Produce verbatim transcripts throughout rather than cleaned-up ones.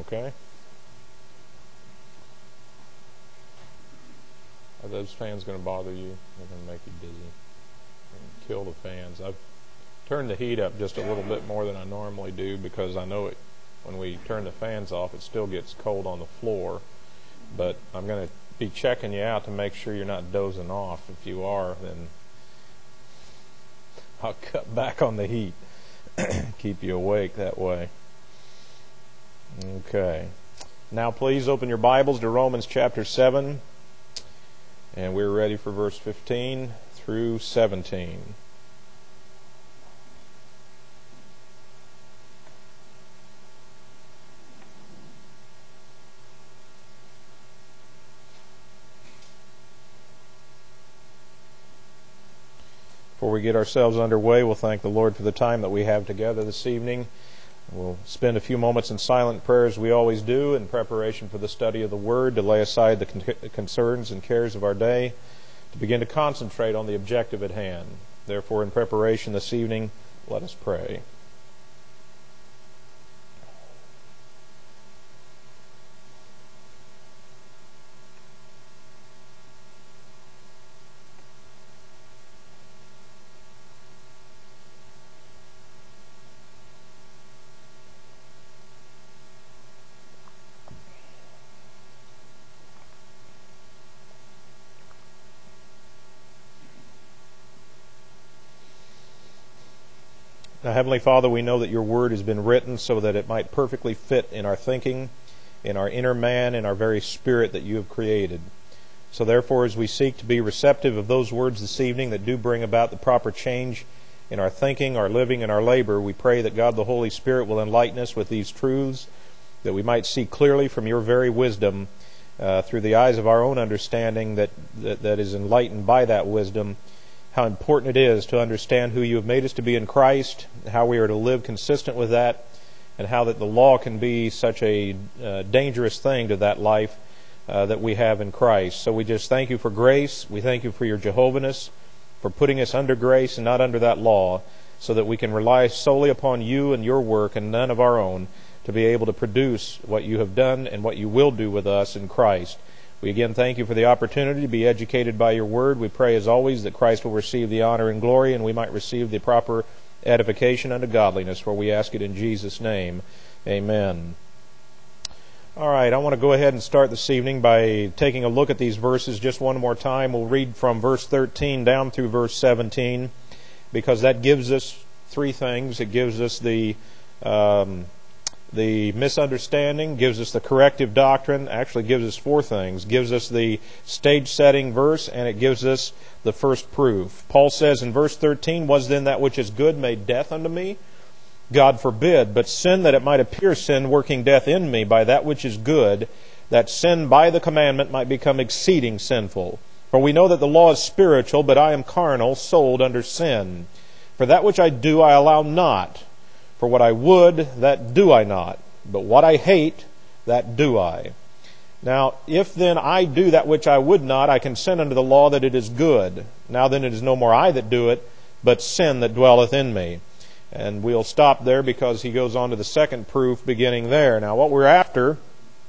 okay? Are those fans going to bother you? They're going to make you dizzy. Kill the fans. I've turned the heat up just a little bit more than I normally do because I know it. When we turn the fans off, it still gets cold on the floor. But I'm going to be checking you out to make sure you're not dozing off. If you are, then I'll cut back on the heat. Keep you awake that way. Okay. Now please open your Bibles to Romans chapter seven. And we're ready for verse fifteen through seventeen. Before we get ourselves underway, we'll thank the Lord for the time that we have together this evening. We'll spend a few moments in silent prayer as we always do in preparation for the study of the Word, to lay aside the con- concerns and cares of our day, to begin to concentrate on the objective at hand. Therefore, in preparation this evening, let us pray. Now, Heavenly Father, we know that your word has been written so that it might perfectly fit in our thinking, in our inner man, in our very spirit that you have created. So therefore, as we seek to be receptive of those words this evening that do bring about the proper change in our thinking, our living, and our labor, we pray that God the Holy Spirit will enlighten us with these truths, that we might see clearly from your very wisdom, uh, through the eyes of our own understanding that, that, that is enlightened by that wisdom, how important it is to understand who you have made us to be in Christ, how we are to live consistent with that, and how that the law can be such a uh, dangerous thing to that life uh, that we have in Christ. So we just thank you for grace. We thank you for your Jehovahness, for putting us under grace and not under that law, so that we can rely solely upon you and your work and none of our own to be able to produce what you have done and what you will do with us in Christ. We again thank you for the opportunity to be educated by your word. We pray as always that Christ will receive the honor and glory, and we might receive the proper edification unto godliness, for we ask it in Jesus' name. Amen. All right, I want to go ahead and start this evening by taking a look at these verses just one more time. We'll read from verse thirteen down through verse seventeen, because that gives us three things. It gives us the um, the misunderstanding, gives us the corrective doctrine, actually gives us four things. Gives us the stage-setting verse, and it gives us the first proof. Paul says in verse thirteen, "Was then that which is good made death unto me? God forbid, but sin that it might appear sin, working death in me by that which is good, that sin by the commandment might become exceeding sinful. For we know that the law is spiritual, but I am carnal, sold under sin. For that which I do I allow not. For what I would, that do I not. But what I hate, that do I. Now, if then I do that which I would not, I consent unto the law that it is good. Now then it is no more I that do it, but sin that dwelleth in me." And we'll stop there because he goes on to the second proof beginning there. Now, what we're after,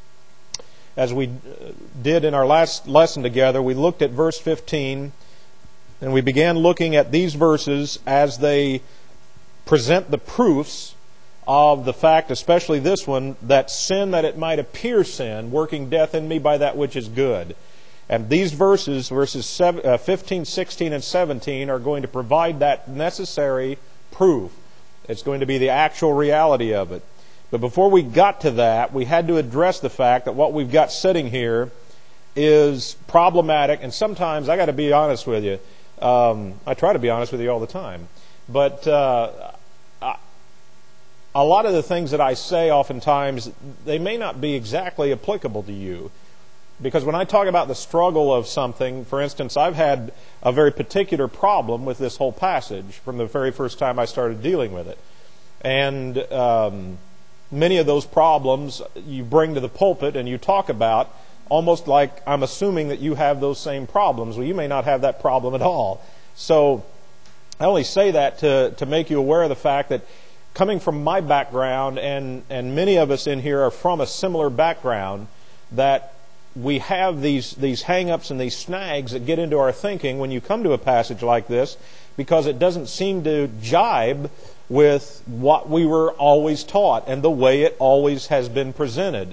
as we did in our last lesson together, we looked at verse fifteen, and we began looking at these verses as they present the proofs of the fact, especially this one, that sin that it might appear sin, working death in me by that which is good. And these verses, verses fifteen, sixteen, and seventeen, are going to provide that necessary proof. It's going to be the actual reality of it. But before we got to that, we had to address the fact that what we've got sitting here is problematic. And sometimes, I got to be honest with you, um, I try to be honest with you all the time, but uh, I, a lot of the things that I say oftentimes, they may not be exactly applicable to you. Because when I talk about the struggle of something, for instance, I've had a very particular problem with this whole passage from the very first time I started dealing with it. And um, many of those problems you bring to the pulpit and you talk about almost like I'm assuming that you have those same problems. Well, you may not have that problem at all. So I only say that to, to make you aware of the fact that coming from my background, and, and many of us in here are from a similar background, that we have these, these hang-ups and these snags that get into our thinking when you come to a passage like this, because it doesn't seem to jibe with what we were always taught and the way it always has been presented.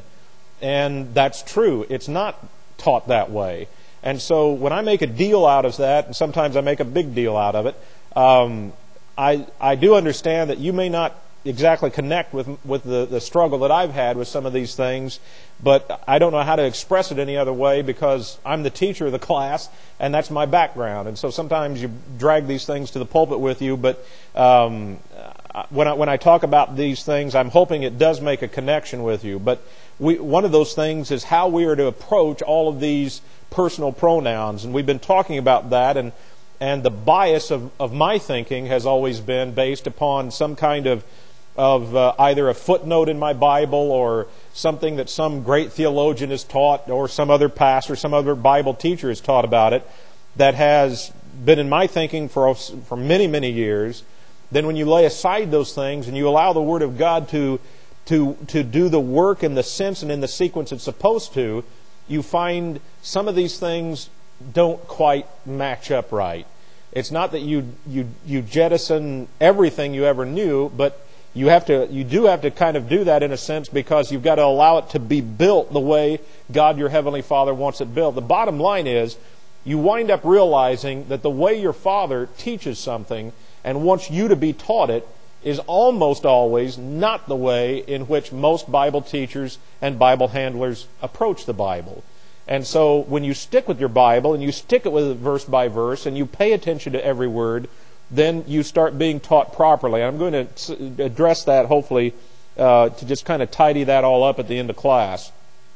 And that's true. It's not taught that way. And so when I make a deal out of that, and sometimes I make a big deal out of it, um, I I do understand that you may not exactly connect with with the, the struggle that I've had with some of these things, but I don't know how to express it any other way, because I'm the teacher of the class, and that's my background. And so sometimes you drag these things to the pulpit with you, but um, when I, when I talk about these things, I'm hoping it does make a connection with you. But we, one of those things is how we are to approach all of these personal pronouns, and we've been talking about that, and and the bias of, of my thinking has always been based upon some kind of of uh, either a footnote in my Bible, or something that some great theologian has taught, or some other pastor, some other Bible teacher has taught about it, that has been in my thinking for for many, many years. Then when you lay aside those things and you allow the Word of God to to to do the work in the sense and in the sequence it's supposed to, you find some of these things don't quite match up right. It's not that you you you jettison everything you ever knew, but you have to you do have to kind of do that in a sense, because you've got to allow it to be built the way God your Heavenly Father wants it built. The bottom line is, you wind up realizing that the way your Father teaches something and wants you to be taught it is almost always not the way in which most Bible teachers and Bible handlers approach the Bible. And so when you stick with your Bible, and you stick it with verse by verse, and you pay attention to every word, then you start being taught properly. And I'm going to address that, hopefully, uh, to just kind of tidy that all up at the end of class.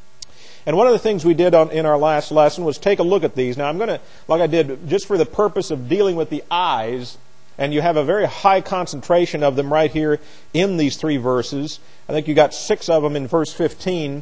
And one of the things we did on, in our last lesson was take a look at these. Now I'm going to, like I did, just for the purpose of dealing with the eyes, and you have a very high concentration of them right here in these three verses. I think you got six of them in verse fifteen.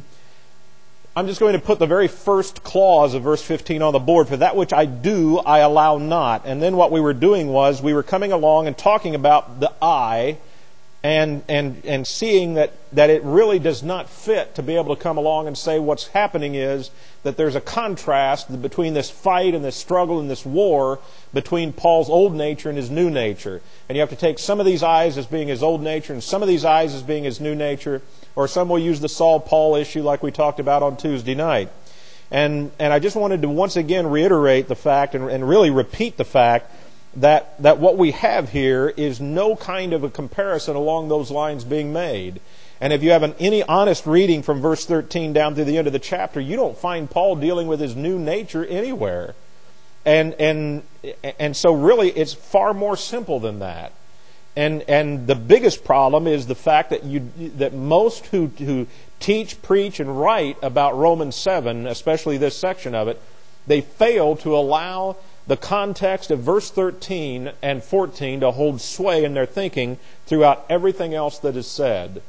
I'm just going to put the very first clause of verse fifteen on the board. For that which I do, I allow not. And then what we were doing was we were coming along and talking about the eye, and and and seeing that, that it really does not fit to be able to come along and say what's happening is that there's a contrast between this fight and this struggle and this war between Paul's old nature and his new nature. And you have to take some of these eyes as being his old nature and some of these eyes as being his new nature, or some will use the Saul-Paul issue like we talked about on Tuesday night. And and I just wanted to once again reiterate the fact and, and really repeat the fact that, that what we have here is no kind of a comparison along those lines being made. And if you have an, any honest reading from verse thirteen down through the end of the chapter, you don't find Paul dealing with his new nature anywhere. And and and so really it's far more simple than that. And and the biggest problem is the fact that you that most who who teach, preach, and write about Romans seven, especially this section of it, they fail to allow the context of verse thirteen and fourteen to hold sway in their thinking throughout everything else that is said.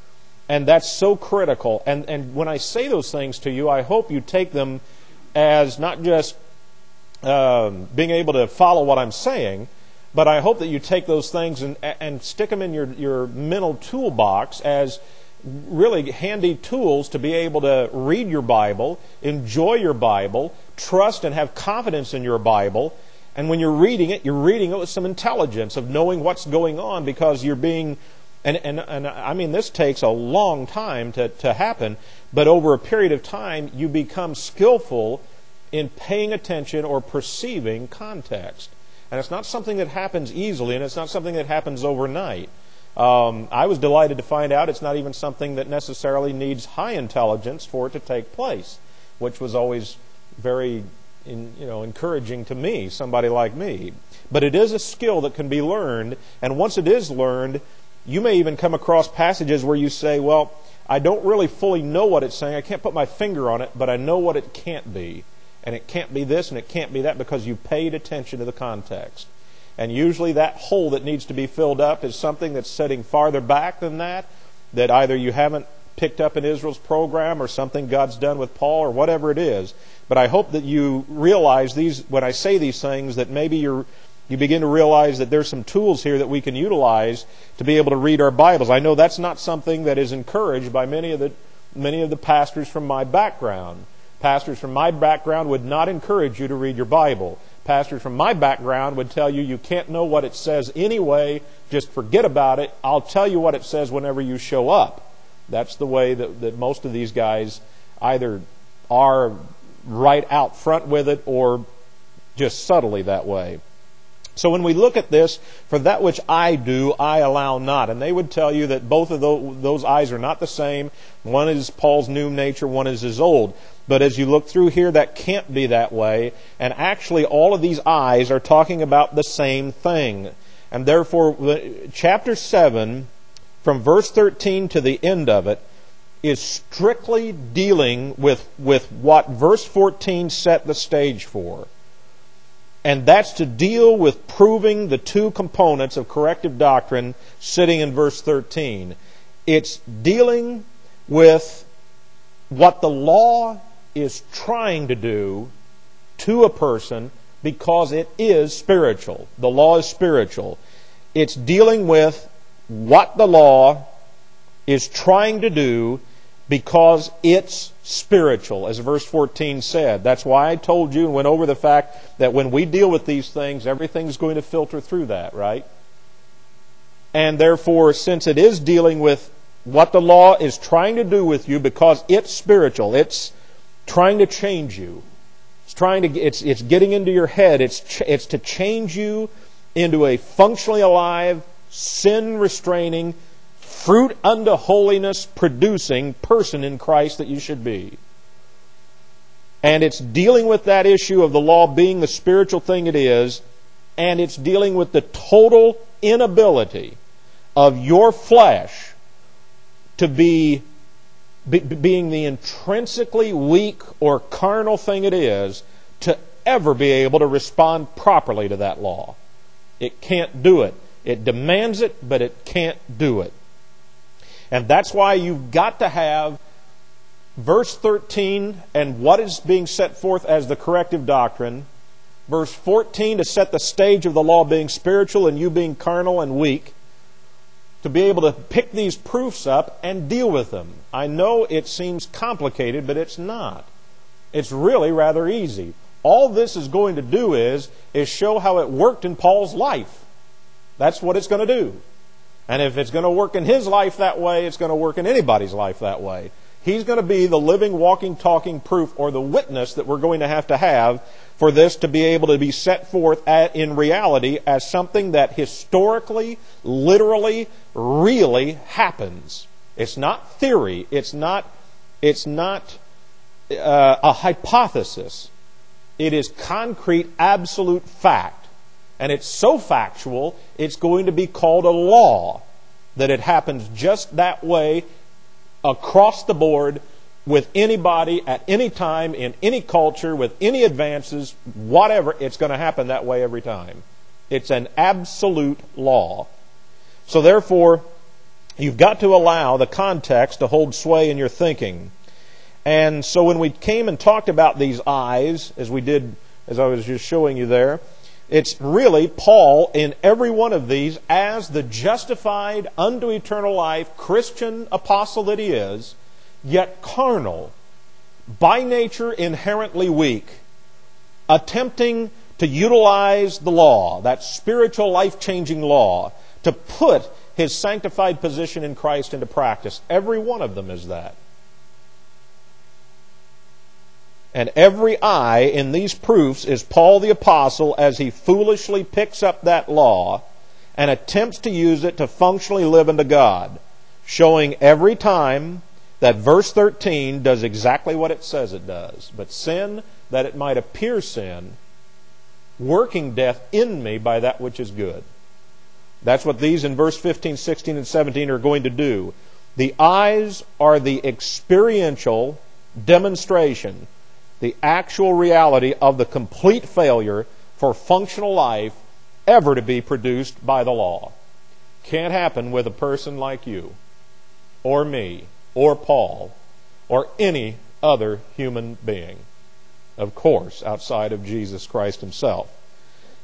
And that's so critical. And and when I say those things to you, I hope you take them as not just um, being able to follow what I'm saying, but I hope that you take those things and and stick them in your, your mental toolbox as really handy tools to be able to read your Bible, enjoy your Bible, trust and have confidence in your Bible. And when you're reading it, you're reading it with some intelligence of knowing what's going on, because you're being... And, and and I mean, this takes a long time to, to happen, but over a period of time, you become skillful in paying attention or perceiving context. And it's not something that happens easily, and it's not something that happens overnight. Um, I was delighted to find out it's not even something that necessarily needs high intelligence for it to take place, which was always very in, you know, encouraging to me, somebody like me. But it is a skill that can be learned, and once it is learned, you may even come across passages where you say, well, I don't really fully know what it's saying. I can't put my finger on it, but I know what it can't be. And it can't be this and it can't be that, because you paid attention to the context. And usually that hole that needs to be filled up is something that's sitting farther back than that, that either you haven't picked up in Israel's program or something God's done with Paul or whatever it is. But I hope that you realize these, when I say these things, that maybe you're you begin to realize that there's some tools here that we can utilize to be able to read our Bibles. I know that's not something that is encouraged by many of the many of the pastors from my background. Pastors from my background would not encourage you to read your Bible. Pastors from my background would tell you you can't know what it says anyway, just forget about it. I'll tell you what it says whenever you show up. That's the way that, that most of these guys either are right out front with it or just subtly that way. So when we look at this, for that which I do, I allow not. And they would tell you that both of those, those I's are not the same. One is Paul's new nature, one is his old. But as you look through here, that can't be that way. And actually, all of these I's are talking about the same thing. And therefore, chapter seven, from verse thirteen to the end of it, is strictly dealing with, with what verse fourteen set the stage for. And that's to deal with proving the two components of corrective doctrine sitting in verse thirteen. It's dealing with what the law is trying to do to a person because it is spiritual. The law is spiritual. It's dealing with what the law is trying to do because it's spiritual, as verse fourteen said. That's why I told you and went over the fact that when we deal with these things, everything's going to filter through that, right? And therefore, since it is dealing with what the law is trying to do with you because it's spiritual, it's trying to change you. It's trying to it's it's getting into your head. It's ch- it's to change you into a functionally alive, sin-restraining, fruit unto holiness producing person in Christ that you should be. And it's dealing with that issue of the law being the spiritual thing it is, and it's dealing with the total inability of your flesh to be, be being the intrinsically weak or carnal thing it is to ever be able to respond properly to that law. It can't do it. It demands it, but it can't do it. And that's why you've got to have verse thirteen and what is being set forth as the corrective doctrine. Verse fourteen to set the stage of the law being spiritual and you being carnal and weak. To be able to pick these proofs up and deal with them. I know it seems complicated, but it's not. It's really rather easy. All this is going to do is, is show how it worked in Paul's life. That's what it's going to do. And if it's going to work in his life that way, it's going to work in anybody's life that way. He's going to be the living, walking, talking proof or the witness that we're going to have to have for this to be able to be set forth at, in reality as something that historically, literally, really happens. It's not theory. It's not, it's not uh, a hypothesis. It is concrete, absolute fact. And it's so factual, it's going to be called a law. That it happens just that way across the board with anybody at any time in any culture with any advances, whatever, it's going to happen that way every time. It's an absolute law. So therefore, you've got to allow the context to hold sway in your thinking. And so when we came and talked about these eyes, as we did, as I was just showing you there, it's really Paul in every one of these as the justified unto eternal life Christian apostle that he is, yet carnal, by nature inherently weak, attempting to utilize the law, that spiritual life-changing law, to put his sanctified position in Christ into practice. Every one of them is that. And every I in these proofs is Paul the Apostle as he foolishly picks up that law and attempts to use it to functionally live unto God, showing every time that verse thirteen does exactly what it says it does. But sin, that it might appear sin, working death in me by that which is good. That's what these in verse fifteen, sixteen, and seventeen are going to do. The eyes are the experiential demonstration, the actual reality of the complete failure for functional life ever to be produced by the law. Can't happen with a person like you, or me, or Paul, or any other human being. Of course, outside of Jesus Christ himself.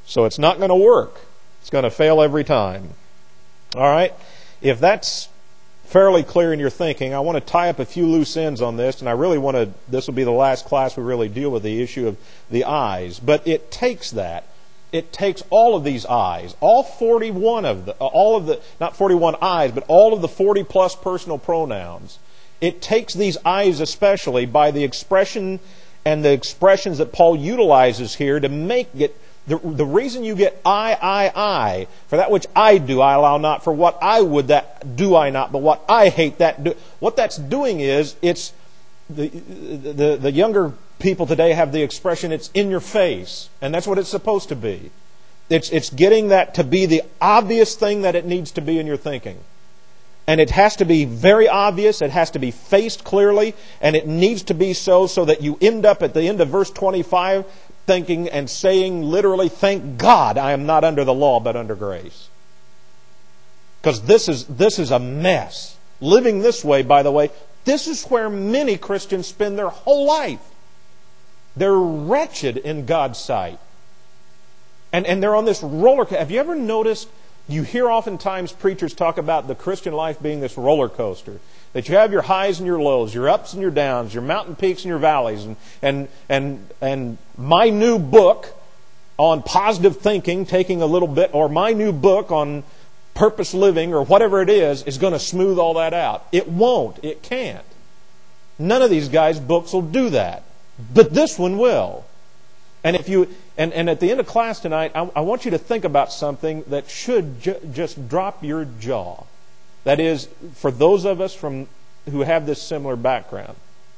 So it's not going to work. It's going to fail every time. All right? If that's fairly clear in your thinking, I want to tie up a few loose ends on this, and I really want to, this will be the last class we really deal with the issue of the I's. But it takes that. It takes all of these I's, all forty-one of the, all of the, not forty-one I's, but all of the forty plus personal pronouns. It takes these I's especially by the expression and the expressions that Paul utilizes here to make it, the, the reason you get I, I, I, for that which I do I allow not, for what I would that do I not, but what I hate that do. What that's doing is, it's, the, the, the younger people today have the expression, it's in your face. And that's what it's supposed to be. It's, it's getting that to be the obvious thing that it needs to be in your thinking. And it has to be very obvious, it has to be faced clearly, and it needs to be so so that you end up at the end of verse twenty-five thinking and saying literally, thank God I am not under the law but under grace. Because this is, this is a mess. Living this way, by the way, this is where many Christians spend their whole life. They're wretched in God's sight. And, and they're on this roller coaster. Have you ever noticed, you hear oftentimes preachers talk about the Christian life being this roller coaster. That you have your highs and your lows, your ups and your downs, your mountain peaks and your valleys. And, and, and, and my new book on positive thinking, taking a little bit, or my new book on purpose living, or whatever it is, is going to smooth all that out. It won't. It can't. None of these guys' books will do that. But this one will. And if you and, and at the end of class tonight, I, I want you to think about something that should ju- just drop your jaw. That is, for those of us from who have this similar background.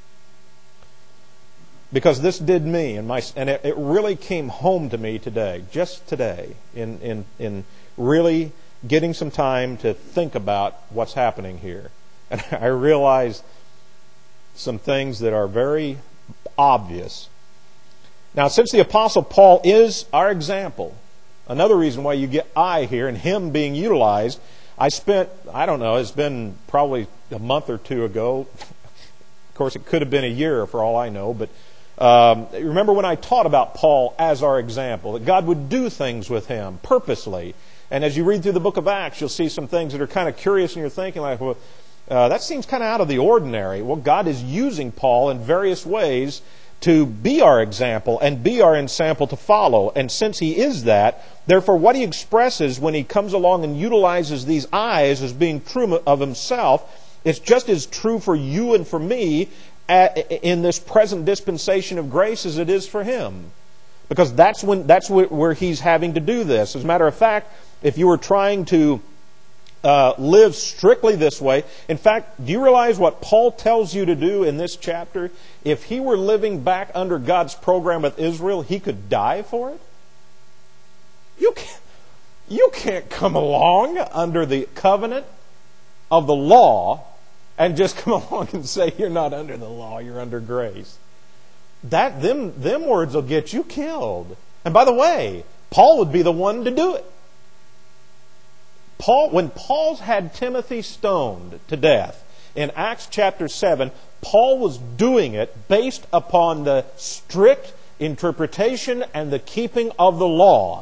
Because this did me, and my and it, it really came home to me today, just today, in, in, in really getting some time to think about what's happening here. And I realized some things that are very obvious. Now, since the Apostle Paul is our example, another reason why you get I here and him being utilized, I spent, I don't know, it's been probably a month or two ago. Of course, it could have been a year for all I know, but um, remember when I taught about Paul as our example, that God would do things with him purposely. And as you read through the book of Acts, you'll see some things that are kind of curious in your thinking, like, well, uh, that seems kind of out of the ordinary. Well, God is using Paul in various ways to be our example and be our ensample to follow. And since he is that, therefore what he expresses when he comes along and utilizes these I's as being true of himself, it's just as true for you and for me in this present dispensation of grace as it is for him. Because that's when that's where he's having to do this. As a matter of fact, if you were trying to uh, live strictly this way, in fact, do you realize what Paul tells you to do in this chapter? If he were living back under God's program with Israel, he could die for it. You can't, you can't come along under the covenant of the law and just come along and say you're not under the law, you're under grace. That them them words will get you killed. And by the way, Paul would be the one to do it. Paul, when Paul's had Timothy stoned to death in Acts chapter seven, Paul was doing it based upon the strict interpretation and the keeping of the law.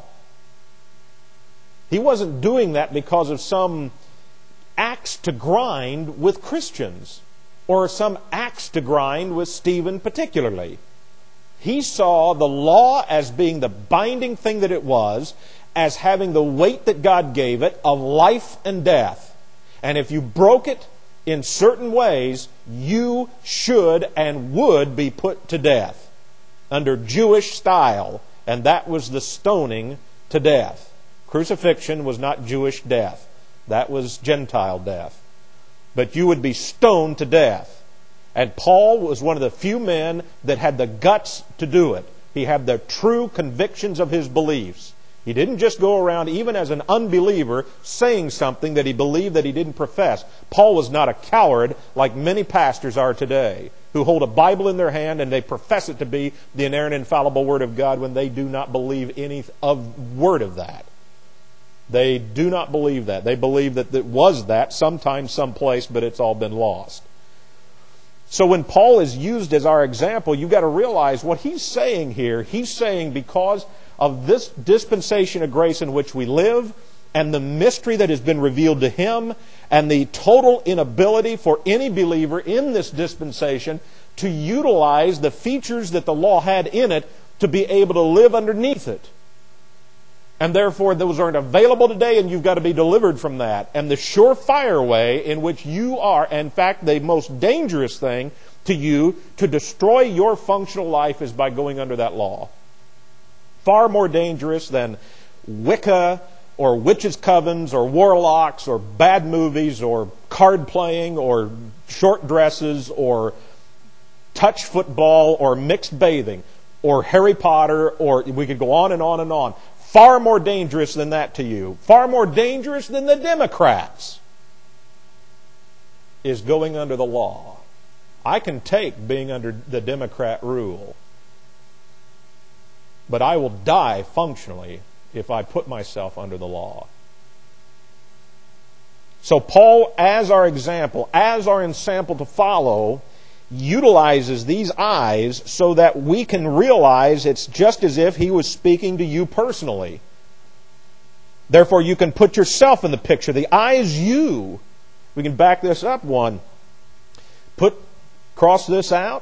He wasn't doing that because of some axe to grind with Christians or some axe to grind with Stephen particularly. He saw the law as being the binding thing that it was, as having the weight that God gave it of life and death. And if you broke it in certain ways, you should and would be put to death under Jewish style. And that was the stoning to death. Crucifixion was not Jewish death. That was Gentile death. But you would be stoned to death. And Paul was one of the few men that had the guts to do it. He had the true convictions of his beliefs. He didn't just go around, even as an unbeliever, saying something that he believed that he didn't profess. Paul was not a coward like many pastors are today, who hold a Bible in their hand and they profess it to be the inerrant, infallible Word of God when they do not believe any of word of that. They do not believe that. They believe that it was that sometime, someplace, but it's all been lost. So when Paul is used as our example, you've got to realize what he's saying here. He's saying because of this dispensation of grace in which we live, and the mystery that has been revealed to him, and the total inability for any believer in this dispensation to utilize the features that the law had in it to be able to live underneath it. And therefore those aren't available today, and you've got to be delivered from that. And the surefire way in which you are, in fact the most dangerous thing to you to destroy your functional life, is by going under that law. Far more dangerous than Wicca, or witches' covens, or warlocks, or bad movies, or card playing, or short dresses, or touch football, or mixed bathing, or Harry Potter, or we could go on and on and on. Far more dangerous than that to you. Far more dangerous than the Democrats is going under the law. I can take being under the Democrat rule, but I will die functionally if I put myself under the law. So Paul, as our example, as our ensample to follow, utilizes these eyes so that we can realize it's just as if he was speaking to you personally. Therefore, you can put yourself in the picture. The I is you. We can back this up one. Put, cross this out.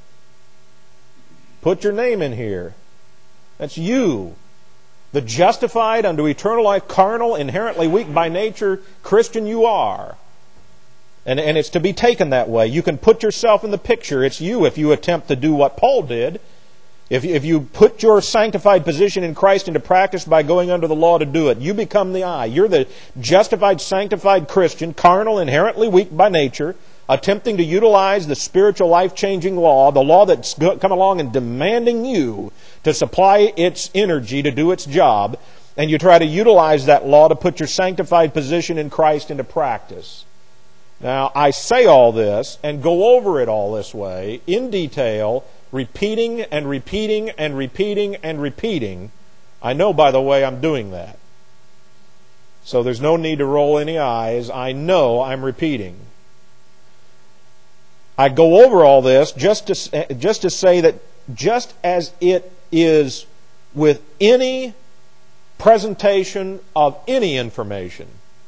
Put your name in here. That's you. The justified unto eternal life, carnal, inherently weak by nature Christian you are. And, and it's to be taken that way. You can put yourself in the picture. It's you if you attempt to do what Paul did. If, if you put your sanctified position in Christ into practice by going under the law to do it, you become the I. You're the justified, sanctified Christian, carnal, inherently weak by nature, attempting to utilize the spiritual life-changing law, the law that's come along and demanding you to supply its energy to do its job, and you try to utilize that law to put your sanctified position in Christ into practice. Now, I say all this and go over it all this way in detail, repeating and repeating and repeating and repeating. I know, by the way, I'm doing that. So there's no need to roll any eyes. I know I'm repeating. I go over all this just to, just to say that just as it is with any presentation of any information,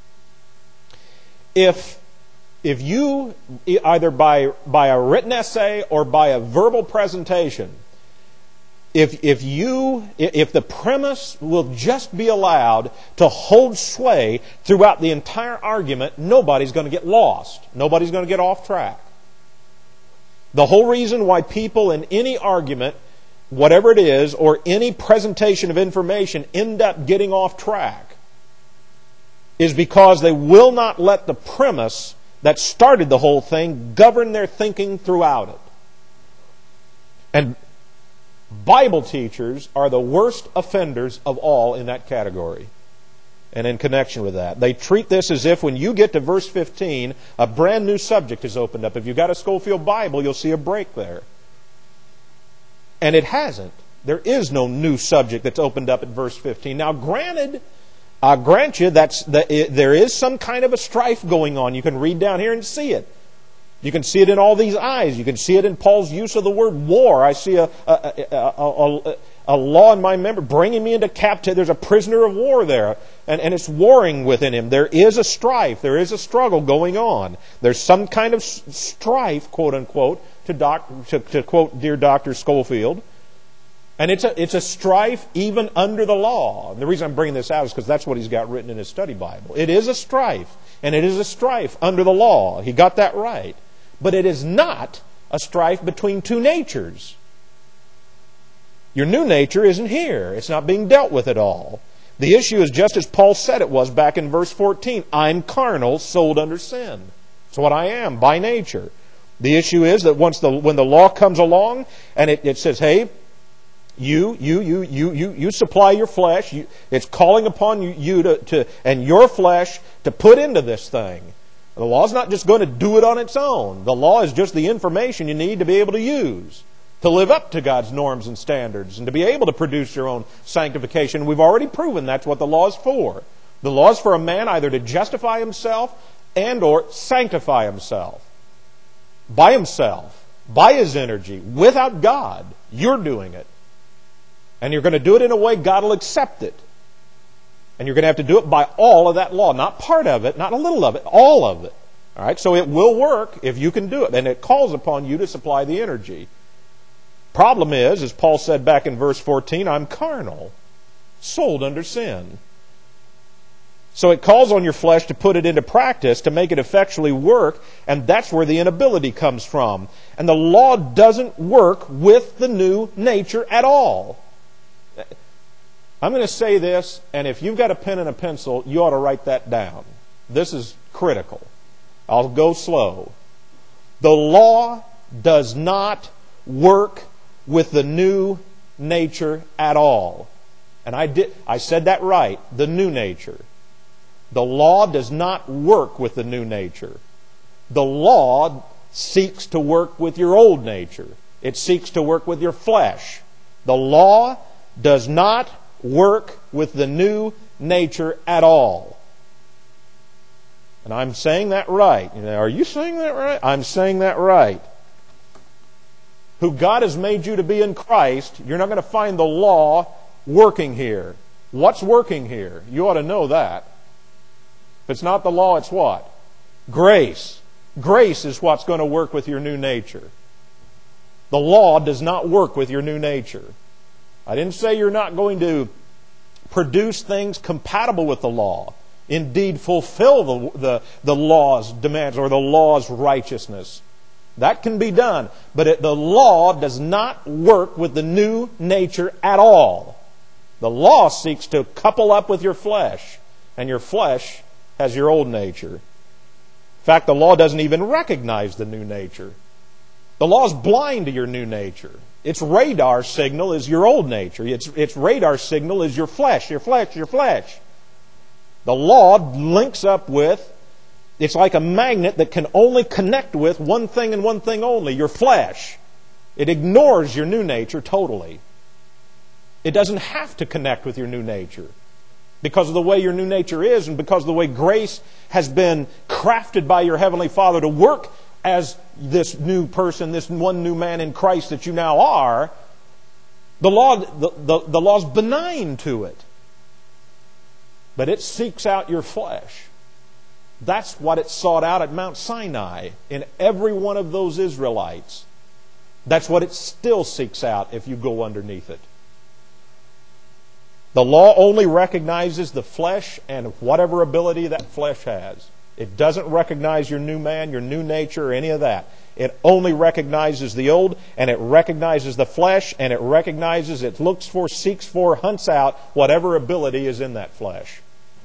if If you, either by, by a written essay or by a verbal presentation, if, if you, if the premise will just be allowed to hold sway throughout the entire argument, nobody's going to get lost. Nobody's going to get off track. The whole reason why people in any argument, whatever it is, or any presentation of information end up getting off track is because they will not let the premise that started the whole thing govern their thinking throughout it. And Bible teachers are the worst offenders of all in that category. And in connection with that, they treat this as if when you get to verse fifteen, a brand new subject is opened up. If you've got a Schofield Bible, you'll see a break there. And it hasn't. There is no new subject that's opened up at verse fifteen. Now, granted, I grant you that's the, it, there is some kind of a strife going on. You can read down here and see it. You can see it in all these eyes. You can see it in Paul's use of the word war. I see a, a, a, a, a law in my memory bringing me into captivity. There's a prisoner of war there, and, and it's warring within him. There is a strife. There is a struggle going on. There's some kind of strife, quote unquote, to, doc, to, to quote dear Doctor Schofield. And it's a, it's a strife even under the law. And the reason I'm bringing this out is because that's what he's got written in his study Bible. It is a strife, and it is a strife under the law. He got that right. But it is not a strife between two natures. Your new nature isn't here. It's not being dealt with at all. The issue is just as Paul said it was back in verse fourteen. I'm carnal, sold under sin. It's what I am by nature. The issue is that once the when the law comes along and it, it says, hey, You, you, you, you, you, you supply your flesh. You, it's calling upon you, you to, to, and your flesh to put into this thing. The law's not just going to do it on its own. The law is just the information you need to be able to use to live up to God's norms and standards and to be able to produce your own sanctification. We've already proven that's what the law is for. The law is for a man either to justify himself and or sanctify himself. By himself, by his energy, without God. You're doing it. And you're going to do it in a way God will accept it. And you're going to have to do it by all of that law. Not part of it, not a little of it, all of it. All right? So it will work if you can do it. And it calls upon you to supply the energy. Problem is, as Paul said back in verse fourteen, I'm carnal, sold under sin. So it calls on your flesh to put it into practice, to make it effectually work, and that's where the inability comes from. And the law doesn't work with the new nature at all. I'm going to say this, and if you've got a pen and a pencil, you ought to write that down. This is critical. I'll go slow. The law does not work with the new nature at all. And I did I said that right, the new nature. The law does not work with the new nature. The law seeks to work with your old nature. It seeks to work with your flesh. The law does not work with the new nature at all. And I'm saying that right. You know, are you saying that right? I'm saying that right. Who God has made you to be in Christ, you're not going to find the law working here. What's working here? You ought to know that. If it's not the law, it's what? Grace. Grace is what's going to work with your new nature. The law does not work with your new nature. I didn't say you're not going to produce things compatible with the law. Indeed, fulfill the, the, the law's demands or the law's righteousness. That can be done. But it, the law does not work with the new nature at all. The law seeks to couple up with your flesh. And your flesh has your old nature. In fact, the law doesn't even recognize the new nature. The law is blind to your new nature. Its radar signal is your old nature. Its, its radar signal is your flesh, your flesh, your flesh. The law links up with, it's like a magnet that can only connect with one thing and one thing only, your flesh. It ignores your new nature totally. It doesn't have to connect with your new nature. Because of the way your new nature is and because of the way grace has been crafted by your Heavenly Father to work as this new person, this one new man in Christ that you now are, the law, the, the, the law's benign to it. But it seeks out your flesh. That's what it sought out at Mount Sinai in every one of those Israelites. That's what it still seeks out if you go underneath it. The law only recognizes the flesh and whatever ability that flesh has. It doesn't recognize your new man, your new nature, or any of that. It only recognizes the old, and it recognizes the flesh, and it recognizes, it looks for, seeks for, hunts out whatever ability is in that flesh.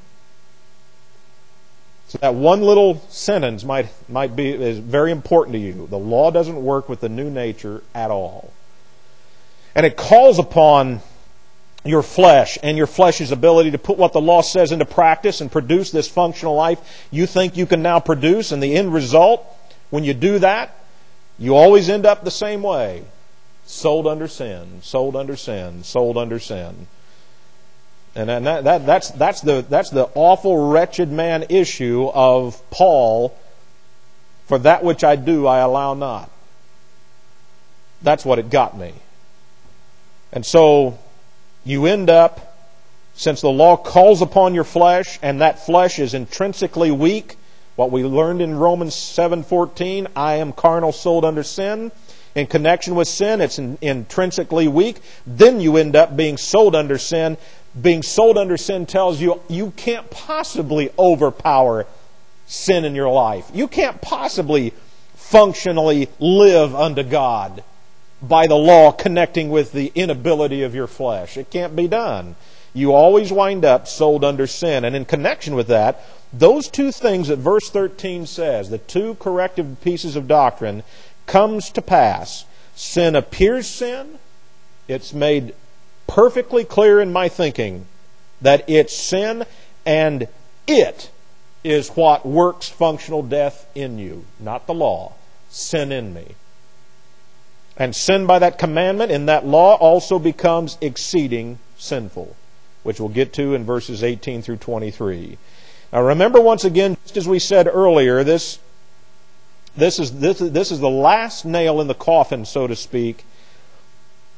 So that one little sentence might, might be is very important to you. The law doesn't work with the new nature at all. And it calls upon your flesh and your flesh's ability to put what the law says into practice and produce this functional life you think you can now produce. And the end result, when you do that, you always end up the same way. Sold under sin, sold under sin, sold under sin. And that, that, that's, that's, the, that's the awful, wretched man issue of Paul. For that which I do, I allow not. That's what it got me. And so you end up, since the law calls upon your flesh, and that flesh is intrinsically weak, what we learned in Romans seven fourteen, I am carnal, sold under sin. In connection with sin, it's in, intrinsically weak. Then you end up being sold under sin. Being sold under sin tells you you can't possibly overpower sin in your life. You can't possibly functionally live unto God by the law connecting with the inability of your flesh. It can't be done. You always wind up sold under sin. And in connection with that, those two things that verse thirteen says, the two corrective pieces of doctrine, comes to pass. Sin appears sin. It's made perfectly clear in my thinking that it's sin, and it is what works functional death in you, not the law. Sin in me. And sin by that commandment in that law also becomes exceeding sinful, which we'll get to in verses eighteen through twenty-three. Now remember once again, just as we said earlier, this, this, is, this, this is the last nail in the coffin, so to speak,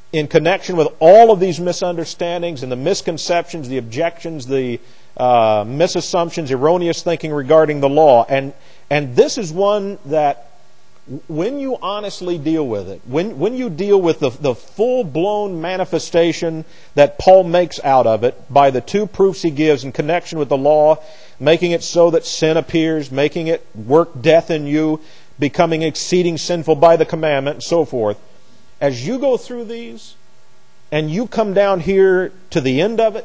in connection with all of these misunderstandings and the misconceptions, the objections, the uh, misassumptions, erroneous thinking regarding the law. And, and this is one that when you honestly deal with it, when, when you deal with the, the full-blown manifestation that Paul makes out of it by the two proofs he gives in connection with the law, making it so that sin appears, making it work death in you, becoming exceeding sinful by the commandment, and so forth. As you go through these, and you come down here to the end of it,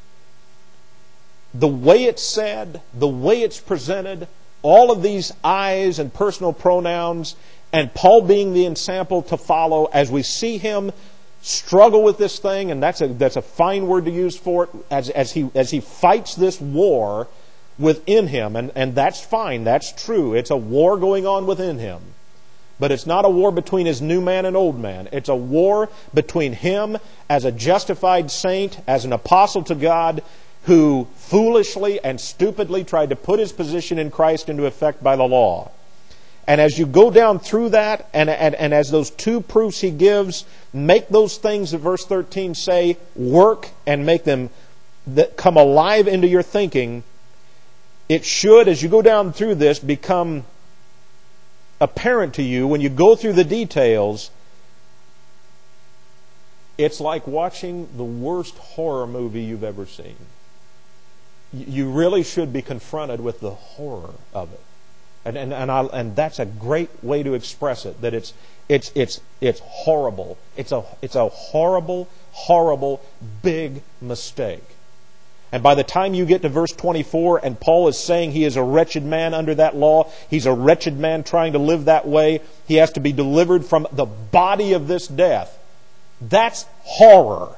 the way it's said, the way it's presented, all of these I's and personal pronouns, and Paul being the example to follow as we see him struggle with this thing, and that's a that's a fine word to use for it, as as he as he fights this war within him, and, and that's fine, that's true. It's a war going on within him. But it's not a war between his new man and old man. It's a war between him as a justified saint, as an apostle to God, who foolishly and stupidly tried to put his position in Christ into effect by the law. And as you go down through that, and, and, and as those two proofs he gives, make those things that verse thirteen say work and make them that come alive into your thinking, it should, as you go down through this, become apparent to you when you go through the details. It's like watching the worst horror movie you've ever seen. You really should be confronted with the horror of it, and and and, I, and that's a great way to express it. That it's it's it's it's horrible. It's a it's a horrible, horrible, big mistake. And by the time you get to verse twenty-four, and Paul is saying he is a wretched man under that law, he's a wretched man trying to live that way. He has to be delivered from the body of this death. That's horror.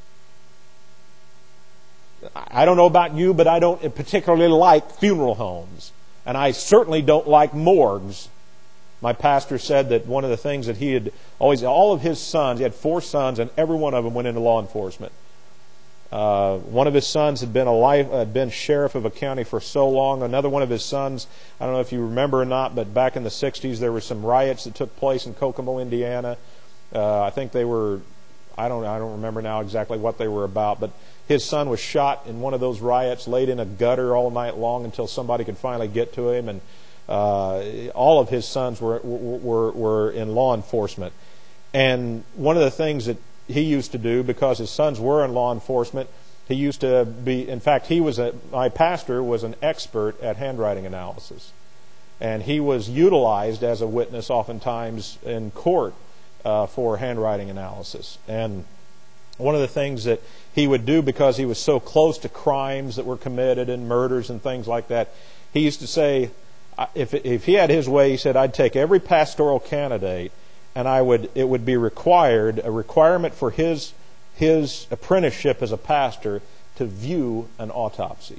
I don't know about you, but I don't particularly like funeral homes. And I certainly don't like morgues. My pastor said that one of the things that he had always, all of his sons, he had four sons, and every one of them went into law enforcement. Uh, one of his sons had been a life, had been sheriff of a county for so long. Another one of his sons, I don't know if you remember or not, but back in the sixties there were some riots that took place in Kokomo, Indiana. Uh, I think they were, I don't, I don't remember now exactly what they were about, but his son was shot in one of those riots, laid in a gutter all night long until somebody could finally get to him. And uh, all of his sons were, were were in law enforcement. And one of the things that he used to do, because his sons were in law enforcement, he used to be, in fact, he was a, my pastor was an expert at handwriting analysis. And he was utilized as a witness oftentimes in court uh, for handwriting analysis. And one of the things that he would do, because he was so close to crimes that were committed and murders and things like that, he used to say, if if he had his way, he said, I'd take every pastoral candidate and I would it would be required, a requirement for his his apprenticeship as a pastor, to view an autopsy.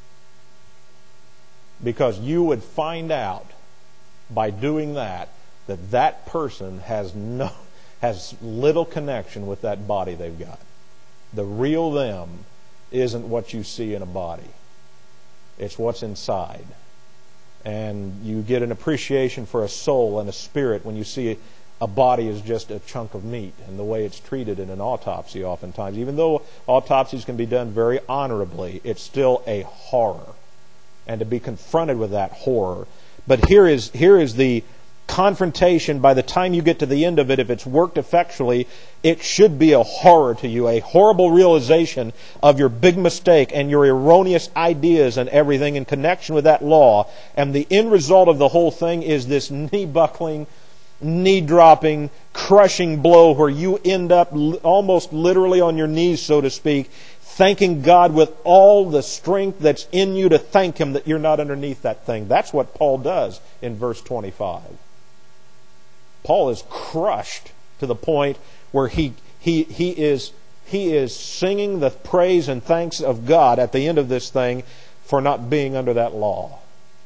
Because you would find out by doing that that that person has no has little connection with that body they've got. The real them isn't what you see in a body. It's what's inside. And you get an appreciation for a soul and a spirit when you see a body is just a chunk of meat, and the way it's treated in an autopsy oftentimes. Even though autopsies can be done very honorably, it's still a horror. And to be confronted with that horror. But here is here is the confrontation. By the time you get to the end of it, if it's worked effectually, it should be a horror to you, a horrible realization of your big mistake and your erroneous ideas and everything in connection with that law. And the end result of the whole thing is this knee-buckling, knee-dropping, crushing blow where you end up almost literally on your knees, so to speak, thanking God with all the strength that's in you to thank Him that you're not underneath that thing. That's what Paul does in verse twenty-five. Paul is crushed to the point where he he he is he is singing the praise and thanks of God at the end of this thing for not being under that law.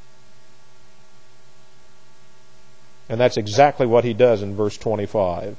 And that's exactly what he does in verse twenty-five.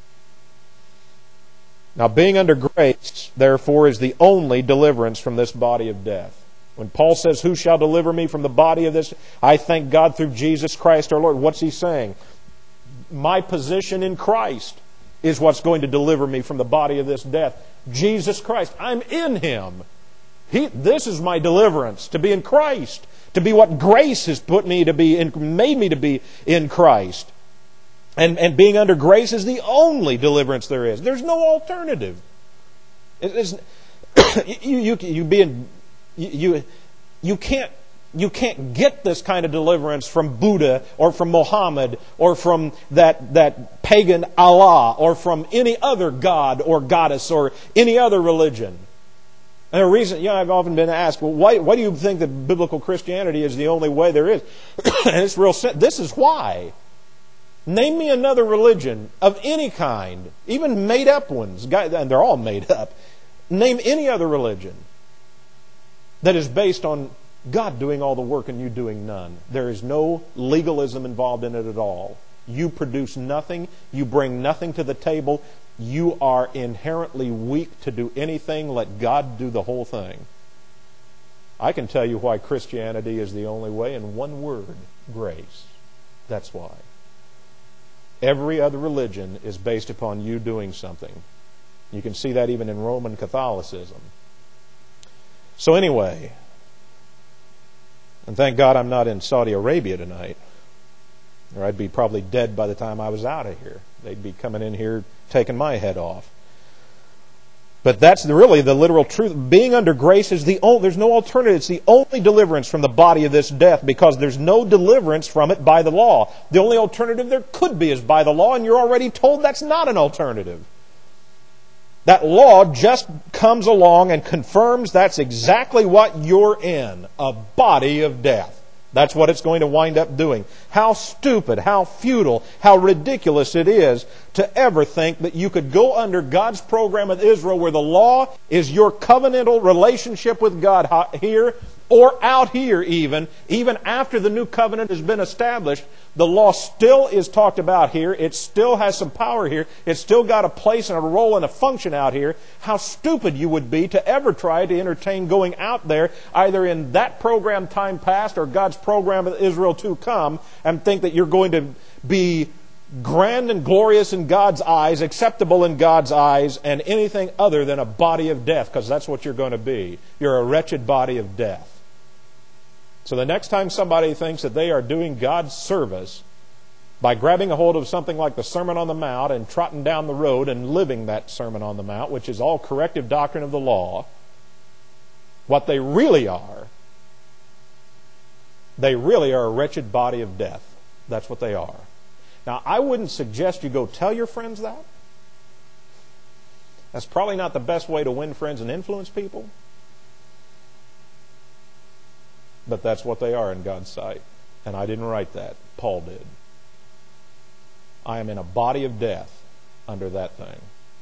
Now, being under grace, therefore, is the only deliverance from this body of death. When Paul says, who shall deliver me from the body of this? I thank God through Jesus Christ our Lord. What's he saying? My position in Christ is what's going to deliver me from the body of this death. Jesus Christ. I'm in Him. He, this is my deliverance, to be in Christ, to be what grace has put me to be, in, made me to be in Christ. And, and being under grace is the only deliverance there is. There's no alternative. It, it's, you, you, you, being, you, you can't You can't get this kind of deliverance from Buddha or from Muhammad or from that, that pagan Allah or from any other god or goddess or any other religion. And the reason, you know, I've often been asked, well, why, why do you think that biblical Christianity is the only way there is? And it's real simple. This is why. Name me another religion of any kind, even made-up ones, and they're all made up. Name any other religion that is based on God doing all the work and you doing none. There is no legalism involved in it at all. You produce nothing. You bring nothing to the table. You are inherently weak to do anything. Let God do the whole thing. I can tell you why Christianity is the only way in one word: grace. That's why. Every other religion is based upon you doing something. You can see that even in Roman Catholicism. So anyway, and thank God I'm not in Saudi Arabia tonight, or I'd be probably dead by the time I was out of here. They'd be coming in here taking my head off. But that's really the literal truth. Being under grace is the only, there's no alternative. It's the only deliverance from the body of this death, because there's no deliverance from it by the law. The only alternative there could be is by the law, and you're already told that's not an alternative. That law just comes along and confirms that's exactly what you're in, a body of death. That's what it's going to wind up doing. How stupid, how futile, how ridiculous it is to ever think that you could go under God's program with Israel, where the law is your covenantal relationship with God here or out here even, even after the new covenant has been established. The law still is talked about here. It still has some power here. It's still got a place and a role and a function out here. How stupid you would be to ever try to entertain going out there, either in that program time past or God's program of Israel to come, and think that you're going to be grand and glorious in God's eyes, acceptable in God's eyes, and anything other than a body of death, because that's what you're going to be. You're a wretched body of death. So the next time somebody thinks that they are doing God's service by grabbing a hold of something like the Sermon on the Mount and trotting down the road and living that Sermon on the Mount, which is all corrective doctrine of the law, what they really are, they really are a wretched body of death. That's what they are. Now, I wouldn't suggest you go tell your friends that. That's probably not the best way to win friends and influence people. But that's what they are in God's sight. And I didn't write that. Paul did. I am in a body of death under that thing.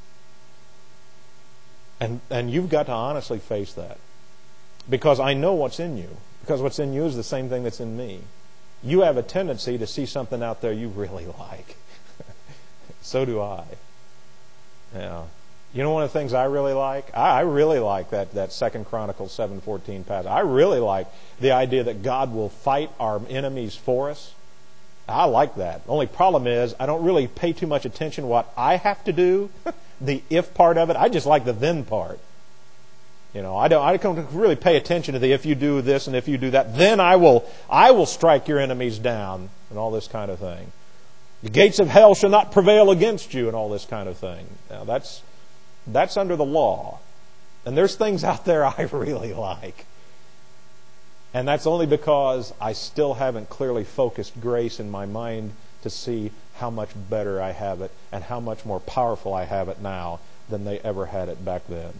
And, and you've got to honestly face that. Because I know what's in you. Because what's in you is the same thing that's in me. You have a tendency to see something out there you really like. So do I. Yeah. You know one of the things I really like? I, I really like that, that Second Chronicles seven fourteen passage. I really like the idea that God will fight our enemies for us. I like that. The only problem is I don't really pay too much attention to what I have to do, the if part of it. I just like the then part. You know, I don't I don't really pay attention to the if you do this and if you do that, then I will I will strike your enemies down and all this kind of thing. The gates of hell shall not prevail against you and all this kind of thing. Now that's That's under the law. And there's things out there I really like. And that's only because I still haven't clearly focused grace in my mind to see how much better I have it and how much more powerful I have it now than they ever had it back then.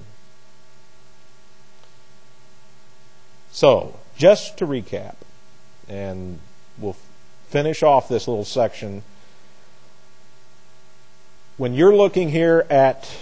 So, just to recap, and we'll finish off this little section. When you're looking here at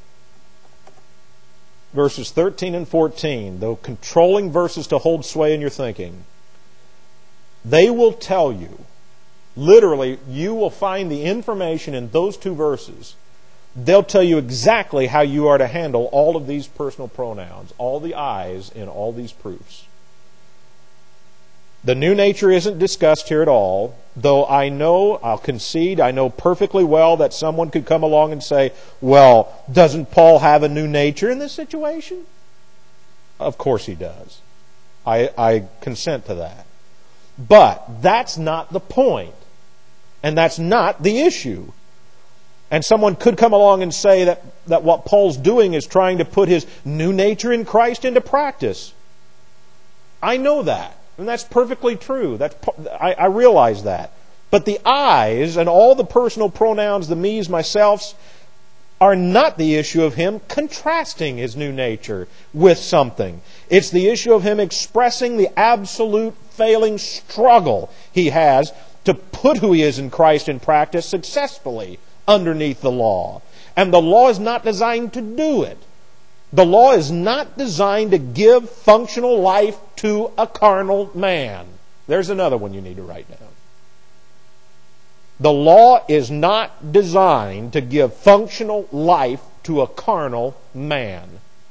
verses thirteen and fourteen, the controlling verses to hold sway in your thinking, they will tell you, literally, you will find the information in those two verses. They'll tell you exactly how you are to handle all of these personal pronouns, all the I's in all these proofs. The new nature isn't discussed here at all, though I know, I'll concede, I know perfectly well that someone could come along and say, well, doesn't Paul have a new nature in this situation? Of course he does. I, I consent to that. But that's not the point. And that's not the issue. And someone could come along and say that, that what Paul's doing is trying to put his new nature in Christ into practice. I know that. And that's perfectly true. That's, I, I realize that. But the I's and all the personal pronouns, the me's, myself's, are not the issue of him contrasting his new nature with something. It's the issue of him expressing the absolute failing struggle he has to put who he is in Christ in practice successfully underneath the law. And the law is not designed to do it. The law is not designed to give functional life to a carnal man. There's another one you need to write down. The law is not designed to give functional life to a carnal man.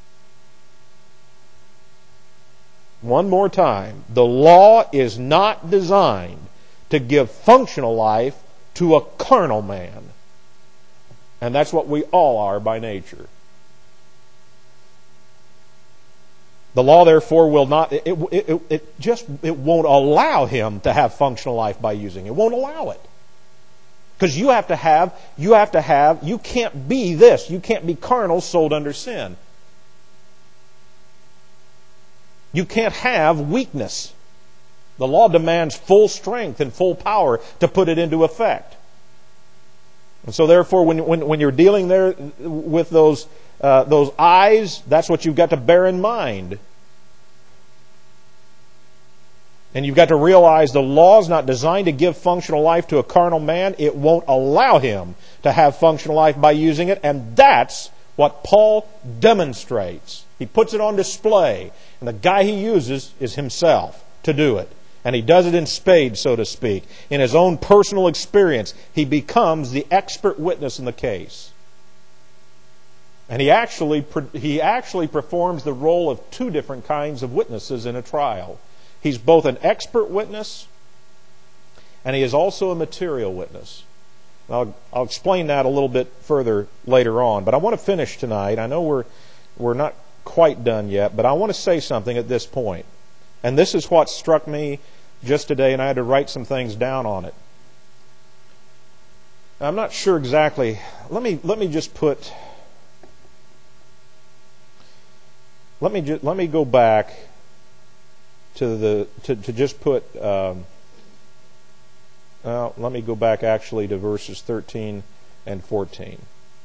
One more time. The law is not designed to give functional life to a carnal man. And that's what we all are by nature. The law, therefore, will not, it, it, it just, it won't allow him to have functional life by using it. It won't allow it. Because you have to have, you have to have, you can't be this. You can't be carnal, sold under sin. You can't have weakness. The law demands full strength and full power to put it into effect. And so therefore, when, when, when you're dealing there with those Uh, those eyes, that's what you've got to bear in mind. And you've got to realize the law is not designed to give functional life to a carnal man. It won't allow him to have functional life by using it. And that's what Paul demonstrates. He puts it on display. And the guy he uses is himself to do it. And he does it in spades, so to speak. In his own personal experience, he becomes the expert witness in the case. And he actually he actually performs the role of two different kinds of witnesses in a trial. He's both an expert witness and he is also a material witness. I'll, I'll explain that a little bit further later on. But I want to finish tonight. I know we're we're not quite done yet, but I want to say something at this point. And this is what struck me just today, and I had to write some things down on it. I'm not sure exactly. Let me let me just put. Let me ju- let me go back to the to, to just put. Um, well, let me go back actually to verses thirteen and fourteen.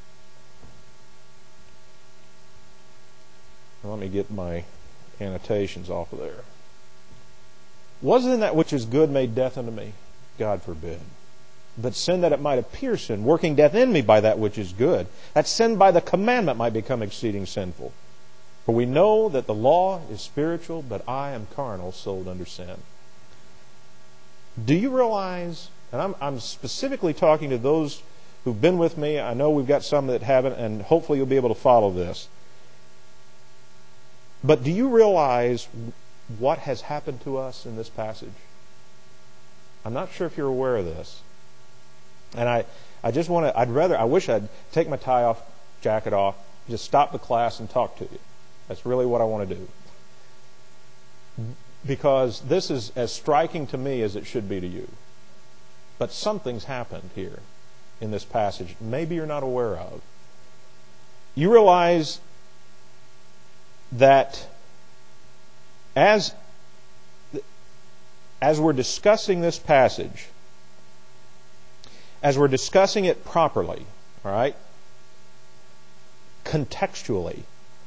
Let me get my annotations off of there. Wasn't that which is good made death unto me? God forbid. But sin that it might appear sin, working death in me by that which is good, that sin by the commandment might become exceeding sinful. For we know that the law is spiritual, but I am carnal, sold under sin. Do you realize, and I'm, I'm specifically talking to those who've been with me, I know we've got some that haven't, and hopefully you'll be able to follow this. But do you realize what has happened to us in this passage? I'm not sure if you're aware of this. And I, I just want to, I'd rather, I wish I'd take my tie off, jacket off, just stop the class and talk to you. That's really what I want to do. Because this is as striking to me as it should be to you. But something's happened here in this passage maybe you're not aware of. You realize that as, as we're discussing this passage, as we're discussing it properly, all right, contextually,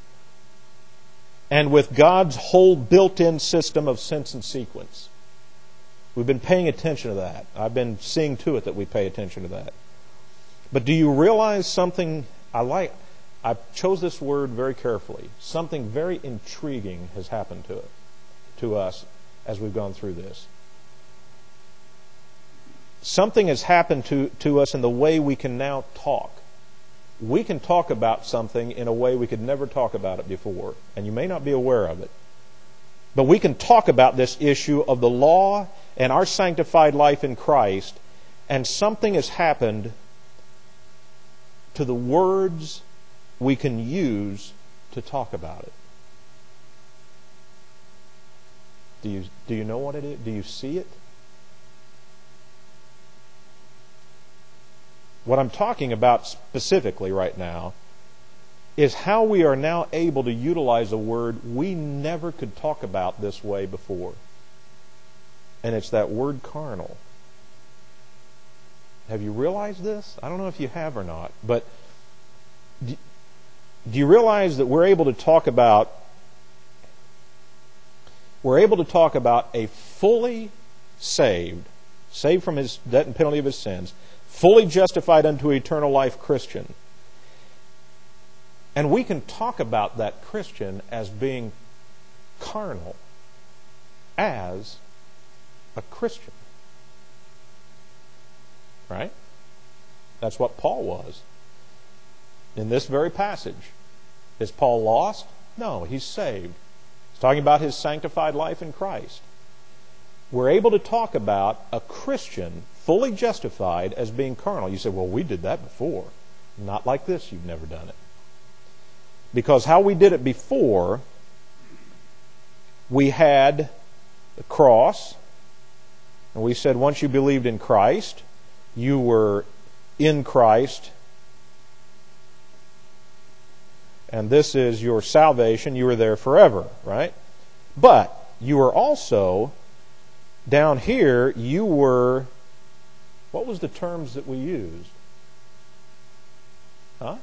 and with God's whole built-in system of sense and sequence. We've been paying attention to that. I've been seeing to it that we pay attention to that. But do you realize something? I like. I chose this word very carefully. Something very intriguing has happened to it, to us, as we've gone through this. Something has happened to, to us in the way we can now talk. We can talk about something in a way we could never talk about it before, and you may not be aware of it. But we can talk about this issue of the law and our sanctified life in Christ, and something has happened to the words we can use to talk about it. Do you, do you know what it is? Do you see it? What I'm talking about specifically right now is how we are now able to utilize a word we never could talk about this way before. And it's that word carnal. Have you realized this? I don't know if you have or not, but do, do you realize that we're able to talk about we're able to talk about a fully saved, saved from his debt and penalty of his sins, fully justified unto eternal life Christian. And we can talk about that Christian as being carnal, as a Christian. Right? That's what Paul was. In this very passage. Is Paul lost? No, he's saved. He's talking about his sanctified life in Christ. We're able to talk about a Christian fully justified as being carnal. You say, well, we did that before. Not like this, you've never done it. Because how we did it before, we had the cross, and we said once you believed in Christ, you were in Christ, and this is your salvation, you were there forever, right? But you were also, down here, you were, what was the terms that we used? Huh?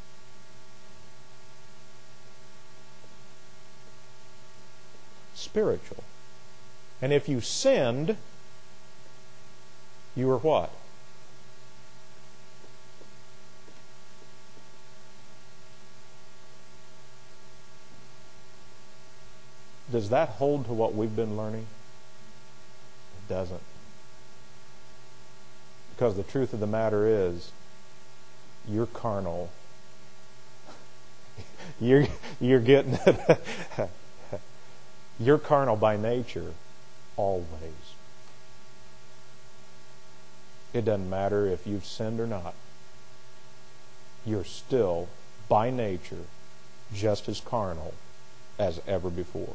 Spiritual. And if you sinned, you were what? Does that hold to what we've been learning? It doesn't. Because the truth of the matter is, you're carnal. you're, you're getting it. You're carnal by nature, always. It doesn't matter if you've sinned or not. You're still, by nature, just as carnal as ever before.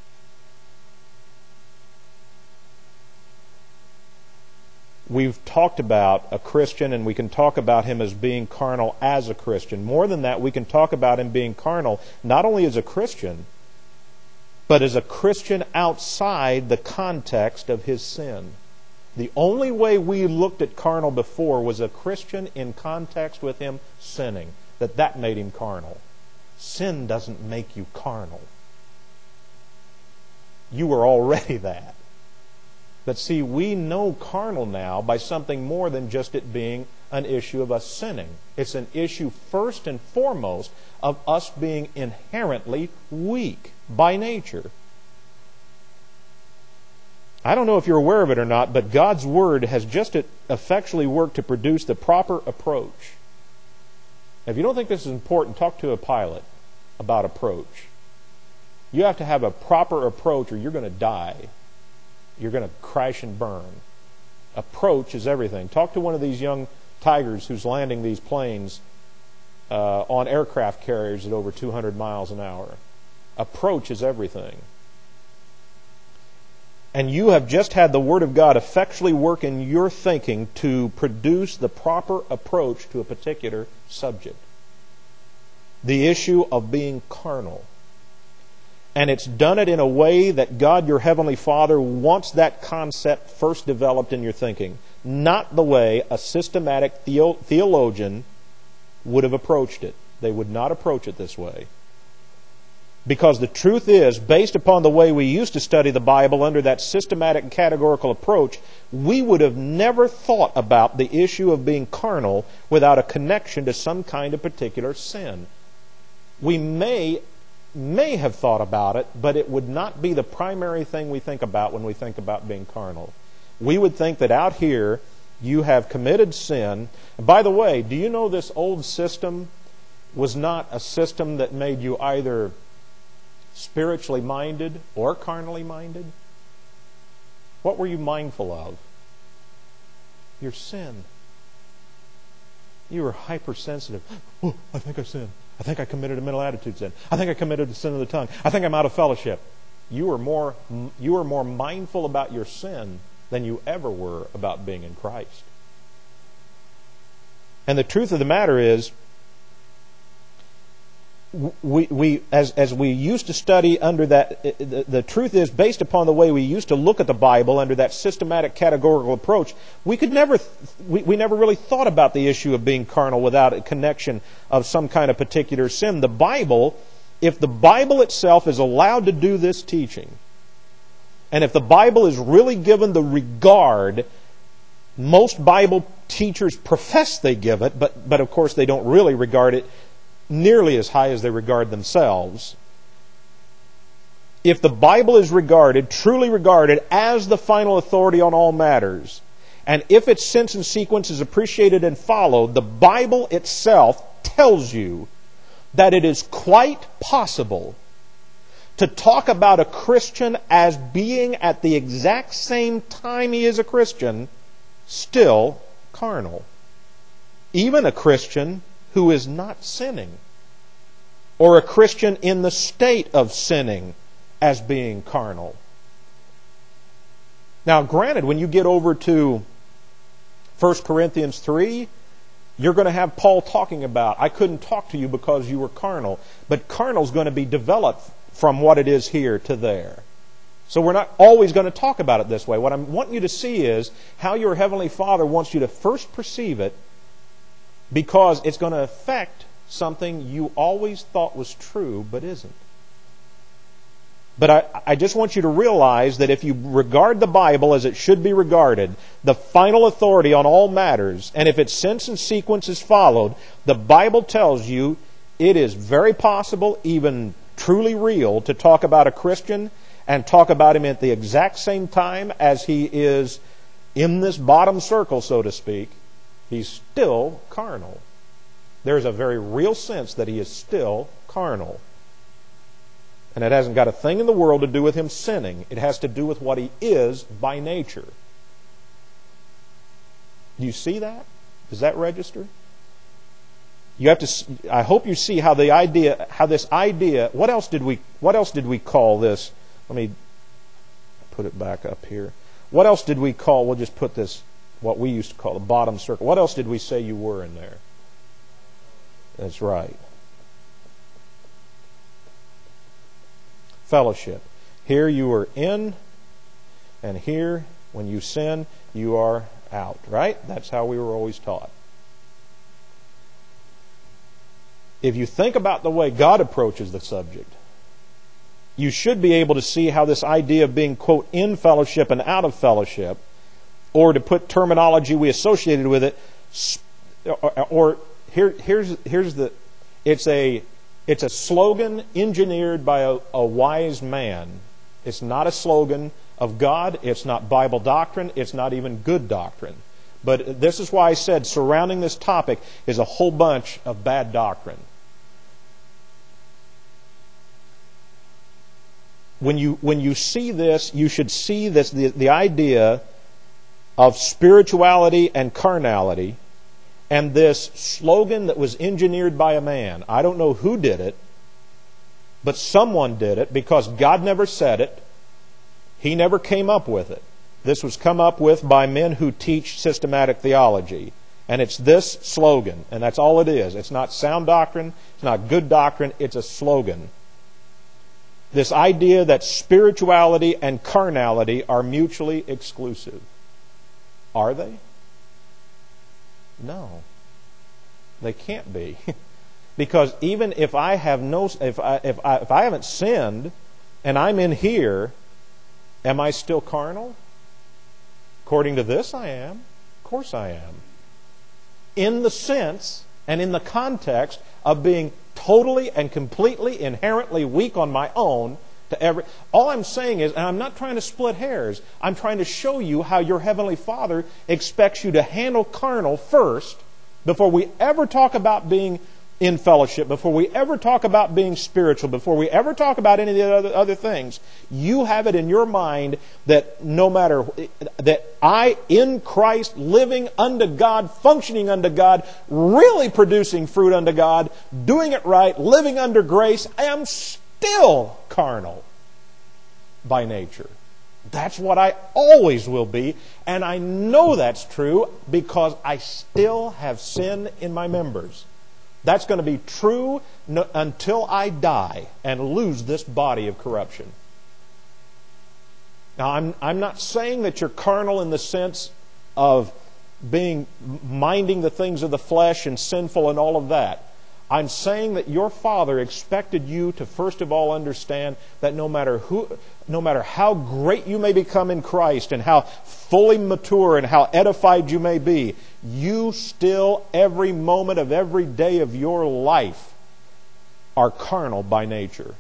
We've talked about a Christian, and we can talk about him as being carnal as a Christian. More than that, we can talk about him being carnal not only as a Christian, but as a Christian outside the context of his sin. The only way we looked at carnal before was a Christian in context with him sinning, that that made him carnal. Sin doesn't make you carnal. You were already that. But see, we know carnal now by something more than just it being an issue of us sinning. It's an issue first and foremost of us being inherently weak by nature. I don't know if you're aware of it or not, but God's Word has just effectually worked to produce the proper approach. If you don't think this is important, talk to a pilot about approach. You have to have a proper approach or you're going to die. You're going to crash and burn. Approach is everything. Talk to one of these young tigers who's landing these planes uh, on aircraft carriers at over two hundred miles an hour. Approach is everything. And you have just had the Word of God effectually work in your thinking to produce the proper approach to a particular subject. The issue of being carnal. And it's done it in a way that God, your Heavenly Father, wants that concept first developed in your thinking. Not the way a systematic theo- theologian would have approached it. They would not approach it this way. Because the truth is, based upon the way we used to study the Bible under that systematic and categorical approach, we would have never thought about the issue of being carnal without a connection to some kind of particular sin. We may may have thought about it, but it would not be the primary thing we think about when we think about being carnal. We would think that out here you have committed sin. And by the way, do you know this old system was not a system that made you either spiritually minded or carnally minded? What were you mindful of? Your sin. You were hypersensitive. Oh, I think I sinned. I think I committed a mental attitude sin. I think I committed a sin of the tongue. I think I'm out of fellowship. You were more, you were more mindful about your sin than you ever were about being in Christ. And the truth of the matter is, we, we as, as we used to study under that, the, the truth is, based upon the way we used to look at the Bible under that systematic categorical approach, we could never, we, we never really thought about the issue of being carnal without a connection of some kind of particular sin. The Bible, if the Bible itself is allowed to do this teaching, and if the Bible is really given the regard most Bible teachers profess they give it, but, but of course they don't really regard it nearly as high as they regard themselves. If the Bible is regarded, truly regarded, as the final authority on all matters, and if its sense and sequence is appreciated and followed, the Bible itself tells you that it is quite possible to talk about a Christian as being at the exact same time he is a Christian, still carnal. Even a Christian who is not sinning, or a Christian in the state of sinning as being carnal. Now, granted, when you get over to First Corinthians three, you're going to have Paul talking about, I couldn't talk to you because you were carnal. But carnal is going to be developed from what it is here to there. So we're not always going to talk about it this way. What I'm wanting you to see is how your Heavenly Father wants you to first perceive it, because it's going to affect something you always thought was true but isn't. But I, I just want you to realize that if you regard the Bible as it should be regarded, the final authority on all matters, and if its sense and sequence is followed, the Bible tells you it is very possible, even truly real, to talk about a Christian and talk about him at the exact same time as he is in this bottom circle, so to speak. He's still carnal. There's a very real sense that he is still carnal. And it hasn't got a thing in the world to do with him sinning. It has to do with what he is by nature. Do you see that? Does that register? You have to. I hope you see how the idea, how this idea. What else did we? What else did we call this? Let me put it back up here. What else did we call? We'll just put this. What we used to call the bottom circle. What else did we say you were in there? That's right. Fellowship. Here you are in, and here, when you sin, you are out. Right? That's how we were always taught. If you think about the way God approaches the subject, you should be able to see how this idea of being, quote, in fellowship and out of fellowship, or to put terminology we associated with it, or, or here, here's here's the, it's a it's a slogan engineered by a, a wise man. It's not a slogan of God. It's not Bible doctrine. It's not even good doctrine. But this is why I said surrounding this topic is a whole bunch of bad doctrine. When you when you see this, you should see this the, the idea of spirituality and carnality, and this slogan that was engineered by a man. I don't know who did it, but someone did it, because God never said it. He never came up with it. This was come up with by men who teach systematic theology. And it's this slogan, and that's all it is. It's not sound doctrine, it's not good doctrine, it's a slogan. This idea that spirituality and carnality are mutually exclusive. Are they? No. They can't be. Because even if I have no if I if I if I haven't sinned and I'm in here, am I still carnal? According to this, I am. Of course I am. In the sense and in the context of being totally and completely inherently weak on my own to every. All I'm saying is, and I'm not trying to split hairs, I'm trying to show you how your Heavenly Father expects you to handle carnal first before we ever talk about being in fellowship, before we ever talk about being spiritual, before we ever talk about any of the other, other things, you have it in your mind that no matter, that I, in Christ, living unto God, functioning unto God, really producing fruit unto God, doing it right, living under grace, I am still carnal by nature. That's what I always will be, and I know that's true because I still have sin in my members. That's going to be true no, until I die and lose this body of corruption. Now, I'm, I'm not saying that you're carnal in the sense of being minding the things of the flesh and sinful and all of that. I'm saying that your Father expected you to first of all understand that no matter who, no matter how great you may become in Christ and how fully mature and how edified you may be, you still, every moment of every day of your life, are carnal by nature.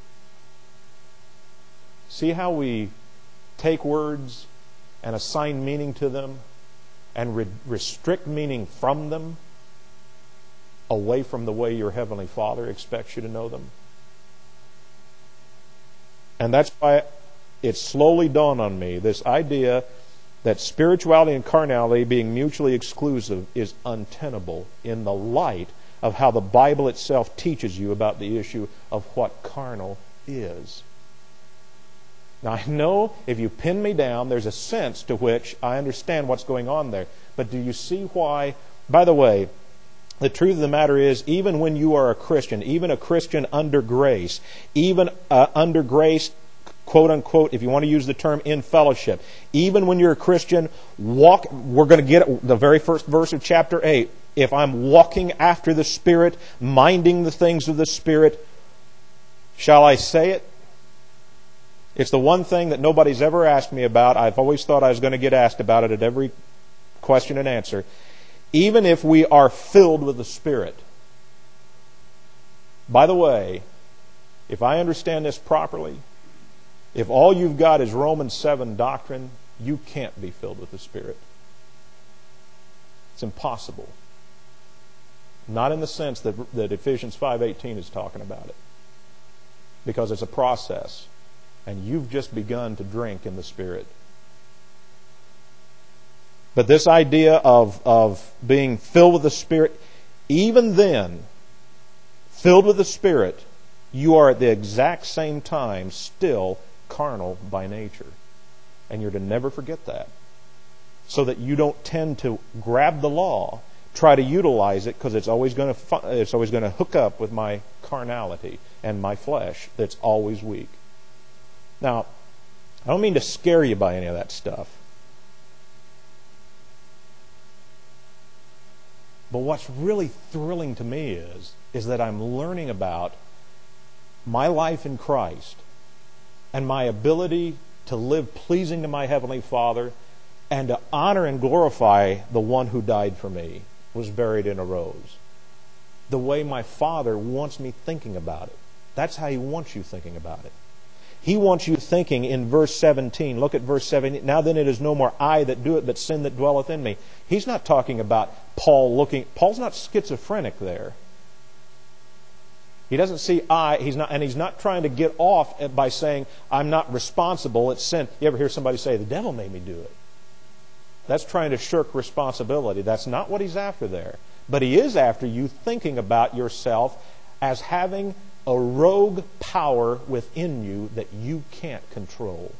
See how we take words and assign meaning to them and re- restrict meaning from them, away from the way your Heavenly Father expects you to know them? And that's why it slowly dawned on me, this idea that spirituality and carnality being mutually exclusive is untenable in the light of how the Bible itself teaches you about the issue of what carnal is. Now, I know if you pin me down, there's a sense to which I understand what's going on there. But do you see why? By the way, the truth of the matter is, even when you are a Christian, even a Christian under grace, even uh, under grace, quote unquote, if you want to use the term in fellowship, even when you're a Christian, walk, we're going to get the very first verse of chapter eight. If I'm walking after the Spirit, minding the things of the Spirit, shall I say it? It's the one thing that nobody's ever asked me about. I've always thought I was going to get asked about it at every question and answer. Even if we are filled with the Spirit. By the way, if I understand this properly, if all you've got is Romans seven doctrine, you can't be filled with the Spirit. It's impossible. Not in the sense that, that Ephesians five eighteen is talking about it. Because it's a process. And you've just begun to drink in the Spirit. But this idea of, of being filled with the Spirit, even then, filled with the Spirit, you are at the exact same time still carnal by nature. And you're to never forget that. So that you don't tend to grab the law, try to utilize it, because it's always going to it's always going to hook up with my carnality and my flesh that's always weak. Now, I don't mean to scare you by any of that stuff. But what's really thrilling to me is, is that I'm learning about my life in Christ and my ability to live pleasing to my Heavenly Father and to honor and glorify the one who died for me, was buried and arose. The way my Father wants me thinking about it. That's how He wants you thinking about it. He wants you thinking in verse seventeen. Look at verse seventeen. Now then it is no more I that do it, but sin that dwelleth in me. He's not talking about Paul looking... Paul's not schizophrenic there. He doesn't see I, he's not, and he's not trying to get off by saying, I'm not responsible, it's sin. You ever hear somebody say, the devil made me do it? That's trying to shirk responsibility. That's not what he's after there. But he is after you thinking about yourself as having a rogue power within you that you can't control.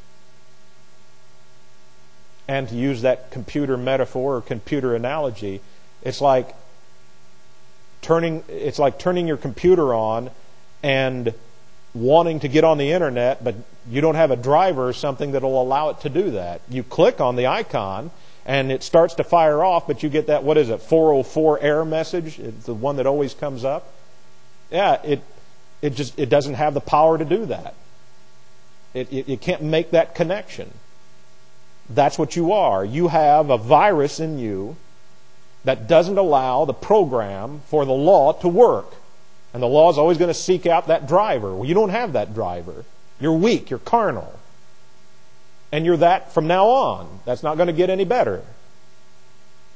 And to use that computer metaphor or computer analogy, it's like turning it's like turning your computer on and wanting to get on the internet, but you don't have a driver or something that'll allow it to do that. You click on the icon and it starts to fire off, but you get that, what is it, four oh four error message? It's the one that always comes up. Yeah, it It just it doesn't have the power to do that. It, it, it can't make that connection. That's what you are. You have a virus in you that doesn't allow the program for the law to work. And the law is always going to seek out that driver. Well, you don't have that driver. You're weak. You're carnal. And you're that from now on. That's not going to get any better.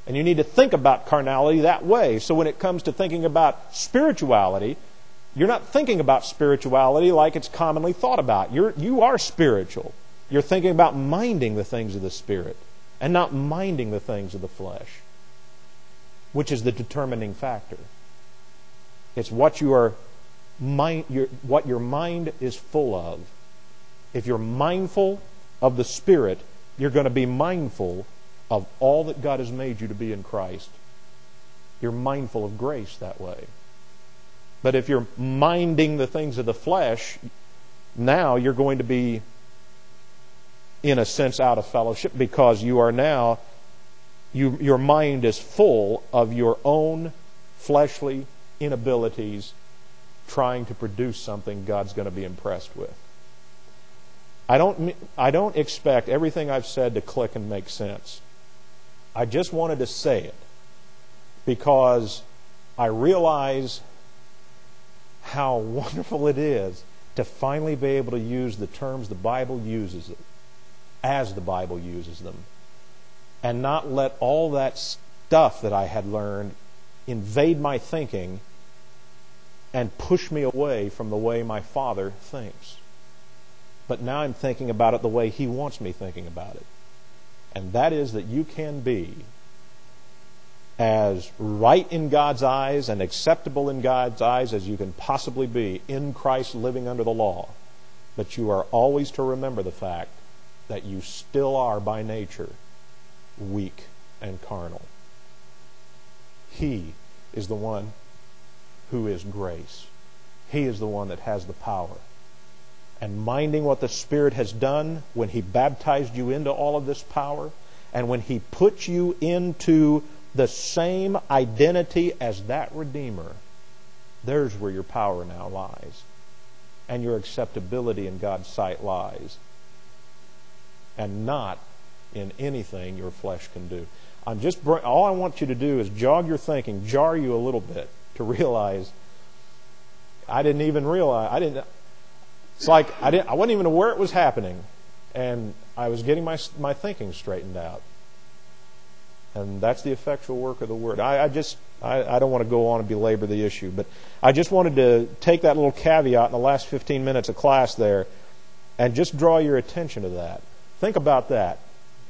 And you need to think about carnality that way. So when it comes to thinking about spirituality, you're not thinking about spirituality like it's commonly thought about. You're, you are spiritual. You're thinking about minding the things of the Spirit and not minding the things of the flesh, which is the determining factor. It's what you are mind, your, what your mind is full of. If you're mindful of the Spirit, you're going to be mindful of all that God has made you to be in Christ. You're mindful of grace that way. But if you're minding the things of the flesh, now you're going to be, in a sense, out of fellowship, because you are now, you, your mind is full of your own fleshly inabilities trying to produce something God's going to be impressed with. I don't, I don't expect everything I've said to click and make sense. I just wanted to say it because I realize how wonderful it is to finally be able to use the terms the Bible uses it, as the Bible uses them, and not let all that stuff that I had learned invade my thinking and push me away from the way my Father thinks. But now I'm thinking about it the way He wants me thinking about it. And that is that you can be as right in God's eyes and acceptable in God's eyes as you can possibly be in Christ living under the law. But you are always to remember the fact that you still are by nature weak and carnal. He is the one who is grace. He is the one that has the power. And minding what the Spirit has done when He baptized you into all of this power, and when He put you into the same identity as that Redeemer, there's where your power now lies. And your acceptability in God's sight lies. And not in anything your flesh can do. I'm just all I want you to do is jog your thinking, jar you a little bit to realize I didn't even realize I didn't It's like I didn't I wasn't even aware it was happening, and I was getting my my thinking straightened out. And that's the effectual work of the Word. I, I just I, I don't want to go on and belabor the issue, but I just wanted to take that little caveat in the last fifteen minutes of class there and just draw your attention to that. Think about that.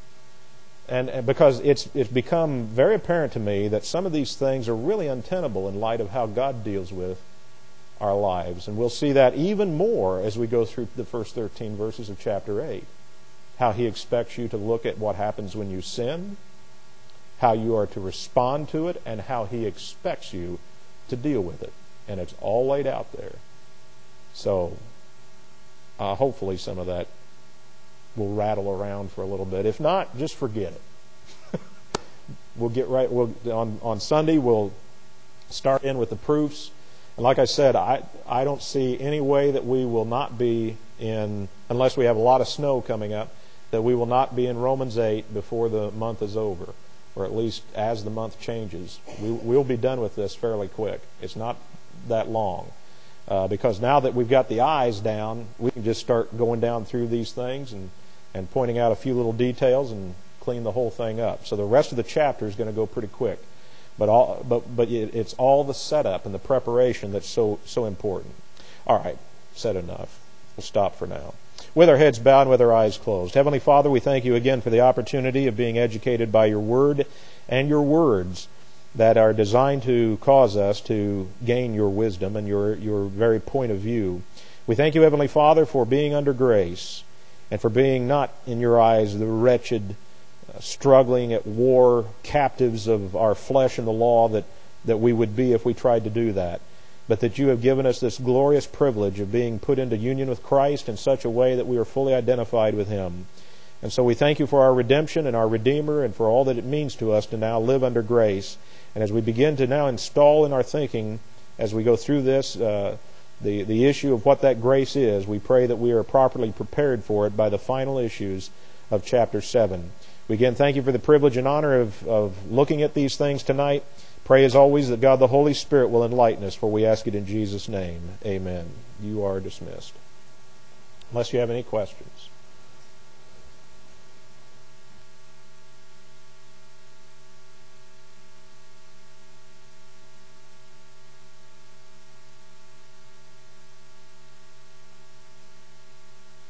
And, and because it's it's become very apparent to me that some of these things are really untenable in light of how God deals with our lives. And we'll see that even more as we go through the first thirteen verses of chapter eight. How He expects you to look at what happens when you sin, how you are to respond to it, and how He expects you to deal with it. And it's all laid out there. So, uh, hopefully some of that will rattle around for a little bit. If not, just forget it. We'll get right. We'll on on Sunday we'll start in with the proofs. And like I said, I I don't see any way that we will not be in, unless we have a lot of snow coming up, that we will not be in Romans eight before the month is over, or at least as the month changes. We, we'll be done with this fairly quick. It's not that long. Uh, because now that we've got the eyes down, we can just start going down through these things and, and pointing out a few little details and clean the whole thing up. So the rest of the chapter is going to go pretty quick. But all, but but it's all the setup and the preparation that's so so important. All right, said enough. We'll stop for now. With our heads bowed and with our eyes closed. Heavenly Father, we thank You again for the opportunity of being educated by Your Word and Your words that are designed to cause us to gain Your wisdom and Your Your very point of view. We thank You, Heavenly Father, for being under grace and for being not, in Your eyes, the wretched, struggling at war captives of our flesh and the law that, that we would be if we tried to do that. But that You have given us this glorious privilege of being put into union with Christ in such a way that we are fully identified with Him. And so we thank You for our redemption and our Redeemer and for all that it means to us to now live under grace. And as we begin to now install in our thinking, as we go through this, uh, the, the issue of what that grace is, we pray that we are properly prepared for it by the final issues of chapter seven. We again thank You for the privilege and honor of, of looking at these things tonight. Pray as always that God the Holy Spirit will enlighten us, for we ask it in Jesus' name. Amen. You are dismissed. Unless you have any questions.